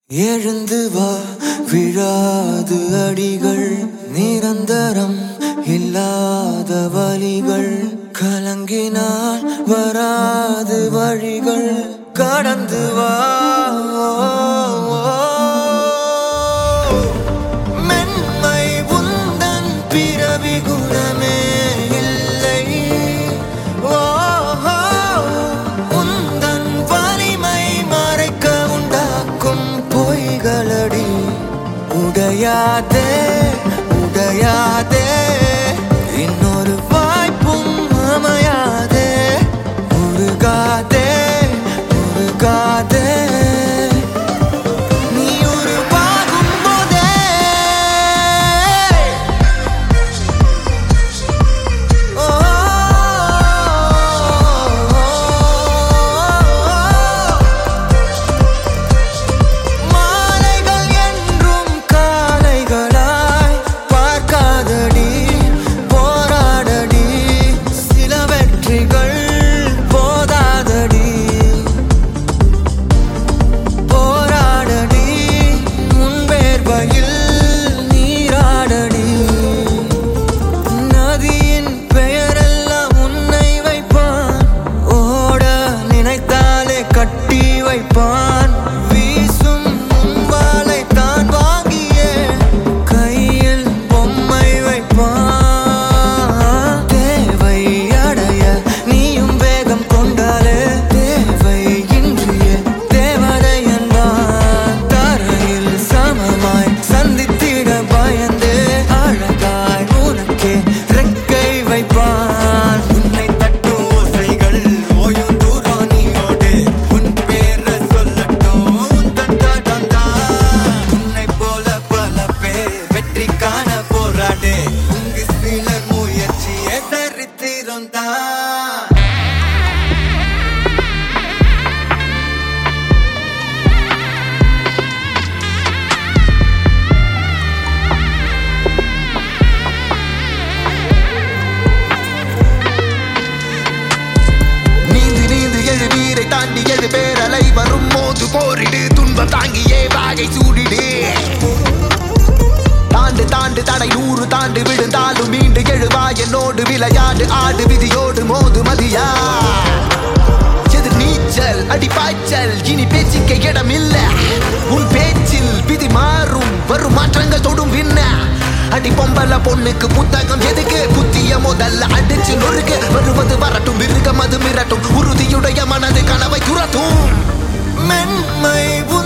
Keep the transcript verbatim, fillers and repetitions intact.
எழுந்து வா விழாது அடிகள் நிரந்தரம் இல்லாத வலிகள் கலங்கினால் வராது வழிகள் கடந்து வா மென்மை உந்தன் பிறவி குணமே இல்லை உந்தன் வலிமை மறைக்க உண்டாக்கும் பொய்களடி உடையாதே உடையாதே இன்னொரு வாய்ப்பும் அமையாதே உருகாதே உருகாதே நீ உருவாகும் போதே ஓ மாலைகள் என்றும் காலைகளாய் பார்க்காதடி போராடடி சில வெற்றிகள் போதாதடி போராடடி முன்பேர்வையில் நீராடடி நதியின் பெயரெல்லாம் உன்னை வைப்பான் ஓட நினைத்தாலே கட்டி வைப்பான் வீசும் முன்பாலை தான் வாங்கியே கையில் பொம்மை வைப்பான் தேவை அடைய நீயும் வேகம் கொண்டாலே தேவை இன்றிய தேவதை என்பான் தரையில் சமமாய் சந்தித்திட பயந்து அழகாய் உனக்கே ரெக்கை வைப்பான் உன்னை தட்டும் ஓசைகள் ஓயும் தூரம் நீயோடு உன் பேர சொல்லட்டும் உந்தன் தான் உன்னை போல பல பேர் வெற்றி காண போராடு இங்கு சிலர் முயற்சியே சரித்திரம் தான் நீந்து நீந்து எழு வீரை தாண்டி எழு பேரலை வரும் மோது போரிடு துன்பம் தாங்கியே வாகை சூடிடு தாண்டு தாண்டு தடை நூறு தாண்டு விழுந்தாலும் மீண்டு எழுவா என்னோடு விளையாடு ஆடு விதியோடு மோது மதியா எதிர் நீச்சல் அடி பாய்ச்சல் இனி பேச்சுக்க இடமில்ல உன் பேச்சில் விதி மாறும் வரும் மாற்றங்கள் தொடும் விண்ண அடி பொம்பல பொண்ணுக்கு புத்தகம் எதுக்கு புத்திய முதல்ல அடிச்சு நொறுக்கு வருவது வரட்டும் மிருகம் அது மிரட்டும் உறுதியுடைய மனது கனவை துரட்டும் மென்மை உன்